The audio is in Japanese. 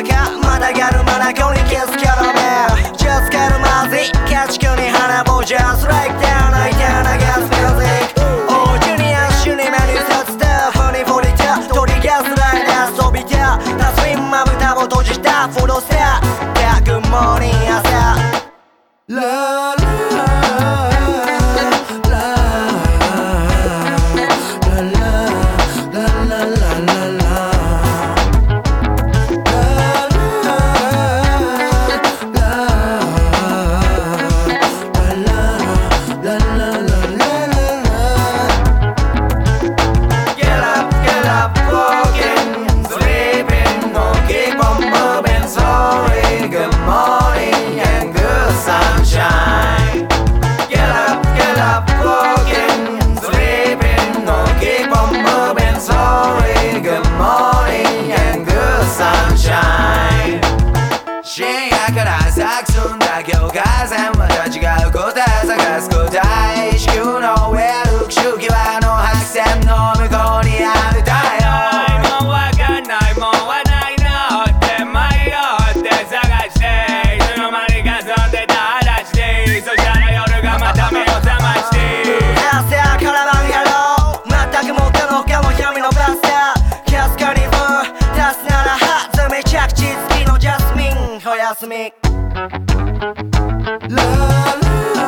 バカまだギャルマナコにキスキャラメジャズカルマズイキャチキュに花棒ジャズライクダウンI canna gas music Ohジュニアシュニマに札だフにフォリタ取りギャスライダー飛びたタスウィンまぶたを閉じたフォロースターグッモーニング朝ララサクスンだ境界線また違う答え探す答え地球の上歩く周期はの白線の向こうにある太陽もうわかんないもんはないのって迷って探していつの間にか遊んでた話でそしたら夜がまた目を覚まして朝から晩やろう全くもってのほかも闇のバスターキャスカリフォー出すなら弾め着地付きのジャスミンおやすみLa la